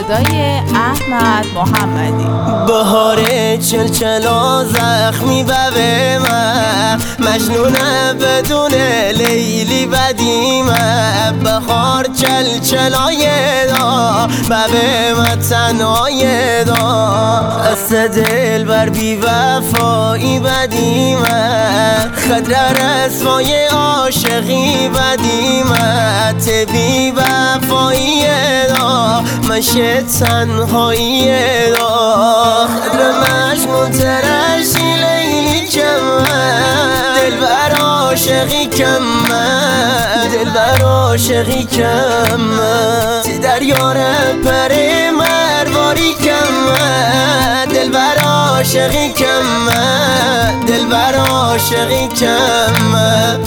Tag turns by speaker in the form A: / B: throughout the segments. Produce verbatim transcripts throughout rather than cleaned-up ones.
A: صدای احمد محمدی.
B: بهار چلچلا زخمی ببه من، مجنونه بدون لیلی بدیمه. بهار چلچلای دا ببه من تنهای دا، است دل بر بی وفایی بدیمه. خدر رسوای عاشقی بدیمه، تبی وفایی دا مشه تنهایی دا. خدر مجنون ترشی لیلی کمه، دل بر عاشقی کمه، دل بر عاشقی کمه. تی در یار پره مرواری کمه، دل بر عاشقی کمه، دل بر عاشقی کمه.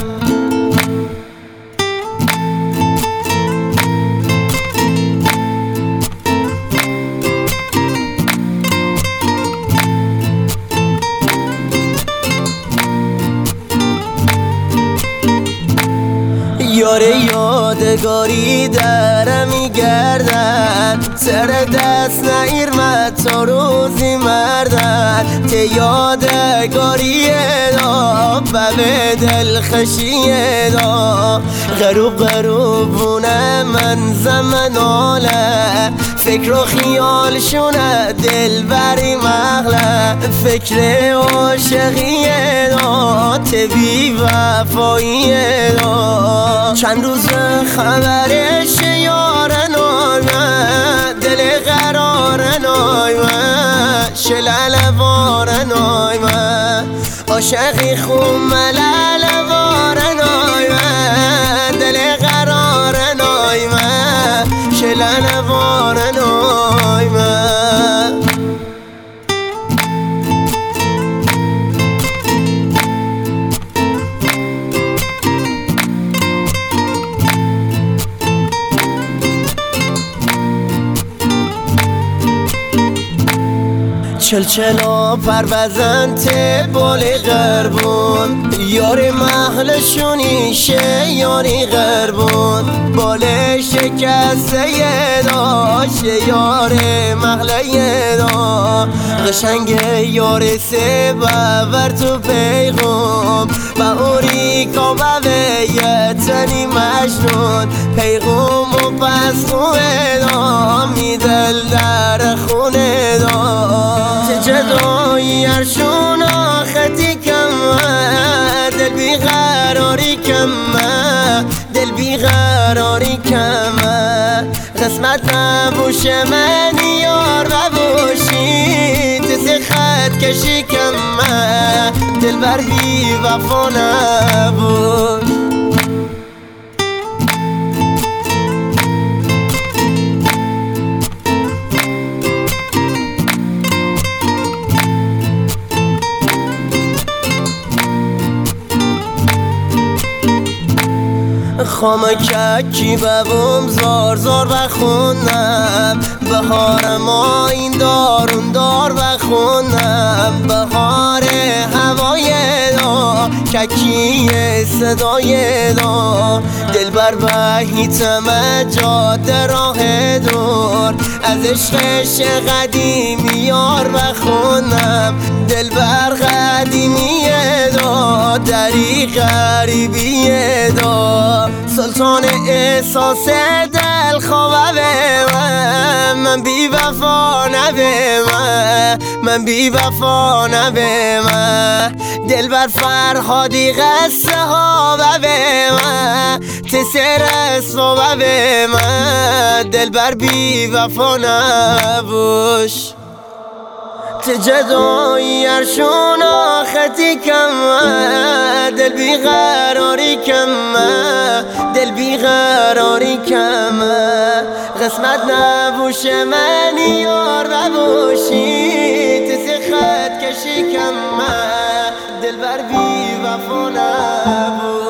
B: یار یادگاری در میگردن، سر دست نگیرمد تا روزی مردن. ته یادگاری دا ببه دلخشی دا، غروب غروبونه من زمناله. فکر و خیال شونه دل بری مغله، فکر عاشقی دا تبی وفایی دا. چند روز خبرش یارن آیمه، دل قرارن آیمه، شلال وارن آیمه. عاشقی خون ملال وارن آیمه، دل قرارن آیمه، شلال وارن آیمه. چلچلا پروزن ته بالی غربون، یاری محلشونی شه یاری غربون. بالی شکسته دا شه یاری محله دا، قشنگ یاری سی بور تو پیغم. با اوری کابه یه تنی مجنون، پیغم و پس خوه دا می دل در خونه دا. جدایی ارشون آختی کمه، دل بیقراری کمه، دل بیقراری کمه. قسمت نبوشه من یار ببوشی، تسی خط کشی کمه، دل بر بی وفا نبوش. خامه ککی ببوم زار زار بخونم، بهار ما این دارون دار بخونم. بهار هوای دا ککی صدای دا، دل بر بهیتم جاده راه دور. از عشقش قدیمی یار بخونم، دل بر قدیمی دا دری غریبی دا. سلطان احساس دل خوابه من، من بی وفا نبه من، من بی وفا نبه من. دل بر فرهادی قصه ها ببه من، تسر اسفا ببه من، دل بر بی وفا نبوش. تجدایی ارشون آختی کمه، دل بیقراری کمه، دل بیقراری کمه. قسمت نبوشه من یار ببوشی، تسی خط کشی کمه، دل بر بی وفا نبوش.